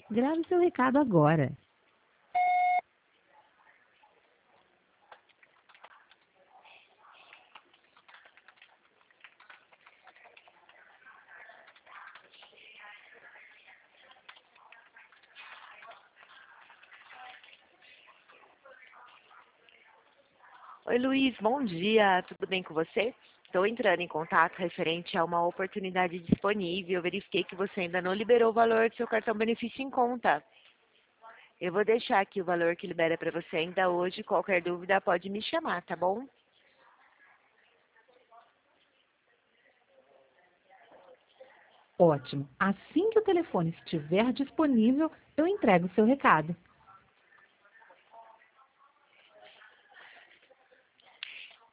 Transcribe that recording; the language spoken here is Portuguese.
Grave seu recado agora. Oi, Luiz, bom dia, tudo bem com você? Estou entrando em contato referente a uma oportunidade disponível. Eu verifiquei que você ainda não liberou o valor do seu cartão benefício em conta. Eu vou deixar aqui o valor que libera para você ainda hoje. Qualquer dúvida pode me chamar, tá bom? Ótimo. Assim que o telefone estiver disponível, eu entrego o seu recado.